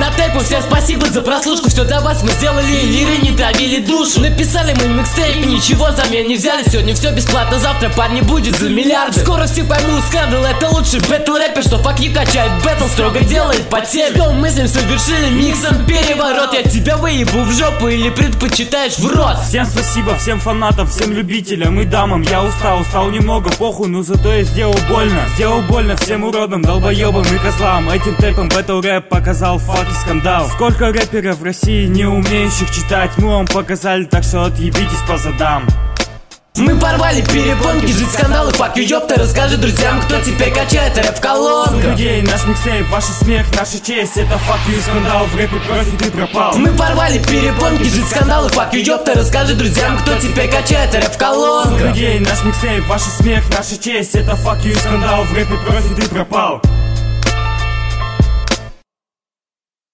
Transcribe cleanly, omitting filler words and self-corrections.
на тейпу, всем спасибо за прослушку. Все для вас мы сделали, лиры не давили душу. Написали мы микстейп, ничего взамен не взяли. Сегодня все бесплатно, завтра парни будет за миллиарды. Скоро все поймут, скандал это лучший бэтл рэпер. Что fuck you качает бэтл, строго делает потерь. Что мы с ним совершили миксом переворот. Я тебя выебу в жопу или предпочитаешь в рот. Всем спасибо, всем фанатам, всем любителям и дамам. Я устал немного, похуй, но зато я сделал больно всем уродам, долбоебам и козлам. Этим тэпом бэтл рэп показал фак и скандал. Сколько рэперов в России, не умеющих читать, мы вам показали, так что отъебитесь по задам. Мы порвали перепонки, жить скандалы, fuck you, ёпта. Расскажи друзьям, кто теперь качает рэп в колонках. Людей, наш миксейп, ваш смех, наша честь. Это fuck you скандал, в рэпе профи ты пропал. Мы порвали перепонки, жить скандалы, fuck you, ёпта. Расскажи друзьям, кто теперь качает рэп в колонках. Людей, наш миксейп, ваш смех, наша честь. Это fuck you скандал, в рэпе профи ты пропал.